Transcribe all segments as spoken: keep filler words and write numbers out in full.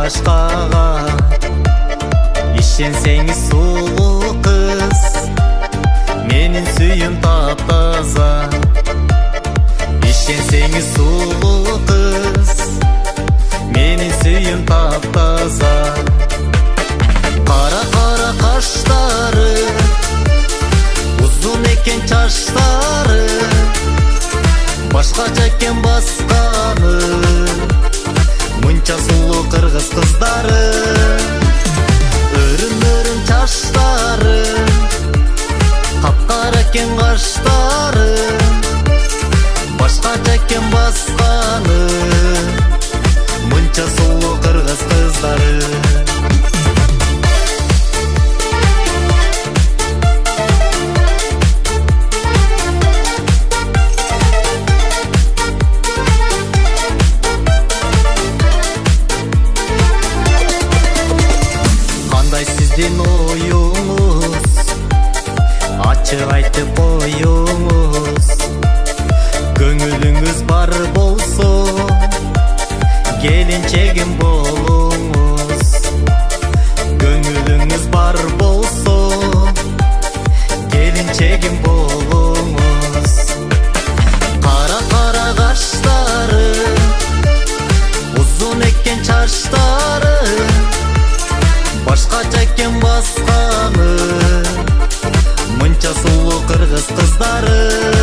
башкага. Ишенсеңиз сулуу кыз, менин сүйүм таптаза. Ишенсеңиз сулуу кыз, менин сүйүм таптаза. Кара кара каштары, узун экен чаштары, башкача экен басканы, мынча сулуу кыргыз кыздары. Өрүм өрүм чаштары, капкара экен каштары, башкача экен басканы, мынча сулуу кыргыз кыздары. Сиздин оюңуз, ачык айтып коюңуз. Көңүлүңүз бар болсо, келинчегим болуңуз. Көңүлүңүз бар болсо, келинчегим болуңуз. Кара кара каштары, узун экен чаштары, башкача экен басканы, мынча сулуу кыргыз кыздары.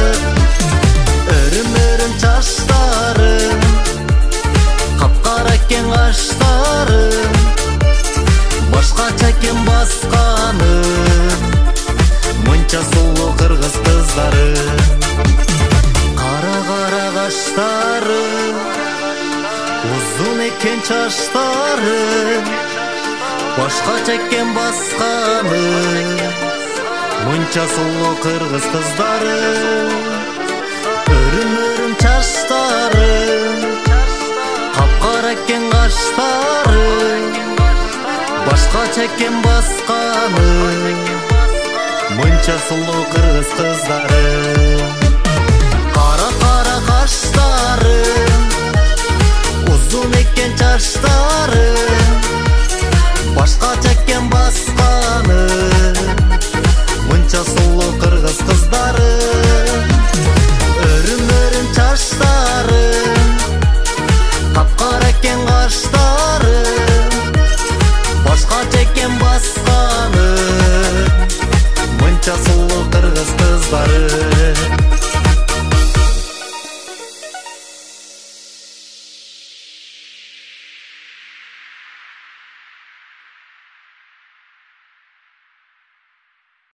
Өрүм өрүм чаштары, капкара экен каштары, башкача экен басканы, мынча сулуу кыргыз кыздары. Кара кара каштары, узун экен чаштары, башкача экен басканы, мынча сулуу кыргыз кыздары. Өрүм өрүм чаштары, капкара экен каштары, башкача экен басканы, мынча сулуу кыргыз кыздары.